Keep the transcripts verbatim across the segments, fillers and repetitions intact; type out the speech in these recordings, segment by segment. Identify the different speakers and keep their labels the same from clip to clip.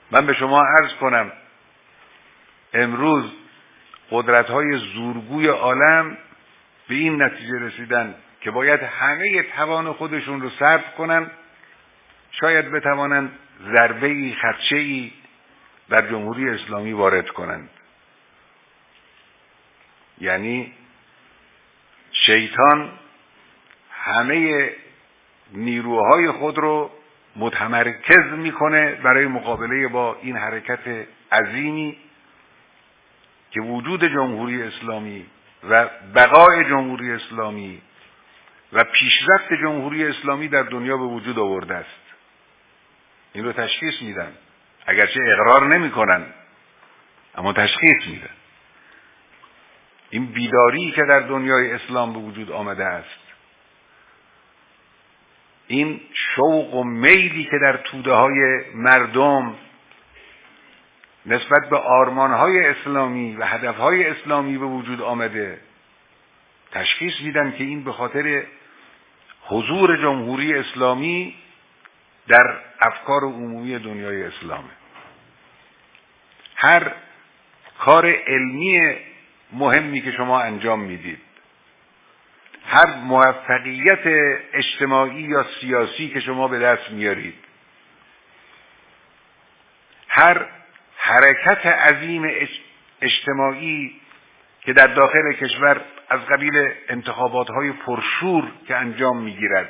Speaker 1: من به شما عرض کنم امروز قدرت‌های زورگوی عالم به این نتیجه رسیدن که باید همه توان خودشون رو صرف کنن شاید بتوانند ضربه‌ای خدشه‌ای در جمهوری اسلامی وارد کنند. یعنی شیطان همه نیروهای خود رو متمرکز میکنه برای مقابله با این حرکت عظیمی که وجود جمهوری اسلامی و بقای جمهوری اسلامی و پیشرفت جمهوری اسلامی در دنیا به وجود آورده است. این رو تشخیص میدن، اگرچه اقرار نمیکنن اما تشخیص میدن. این بیداری که در دنیای اسلام به وجود آمده است، این شوق و میلی که در توده های مردم نسبت به آرمانهای اسلامی و هدفهای اسلامی به وجود آمده، تشخیص میدن که این به خاطر حضور جمهوری اسلامی در افکار عمومی دنیای اسلامه. هر کار علمی مهمی که شما انجام میدید، هر موفقیت اجتماعی یا سیاسی که شما به دست میارید، هر حرکت عظیم اجتماعی که در داخل کشور از قبیل انتخابات‌های پرشور که انجام میگیرد،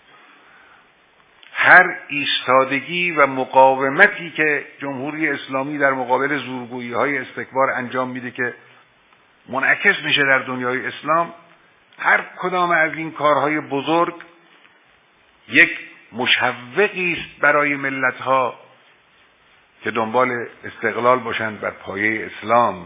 Speaker 1: هر ایستادگی و مقاومتی که جمهوری اسلامی در مقابل زورگویی‌های استکبار انجام میده که منعکس میشه در دنیای اسلام، هر کدام از این کارهای بزرگ یک مشوقی است برای ملت‌ها که دنبال استقلال باشند بر پایه اسلام.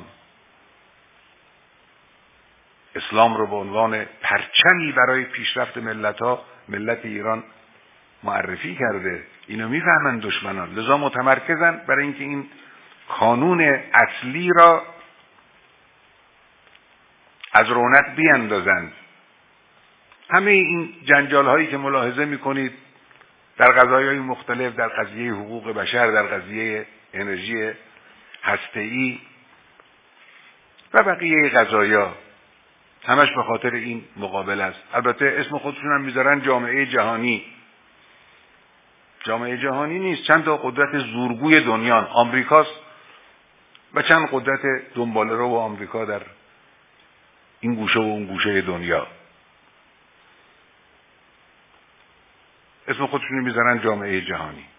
Speaker 1: اسلام رو به عنوان پرچمی برای پیشرفت ملت‌ها ملت ایران معرفی کرده. اینو میفهمن دشمنان، لذا متمرکزن برای اینکه این قانون اصلی را از رونق بیاندازند. همه این جنجال هایی که ملاحظه میکنید در قضایای مختلف، در قضیه حقوق بشر، در قضیه انرژی هسته‌ای و بقیه قضایا، همش به خاطر این مقابله است. البته اسم خودشون هم میذارن جامعه جهانی. جامعه جهانی نیست، چند تا قدرت زورگوی دنیا، آمریکاست و چند قدرت دنباله رو و آمریکا در این گوشه و اون گوشه دنیا. اسم خودشون میذارن جامعه جهانی.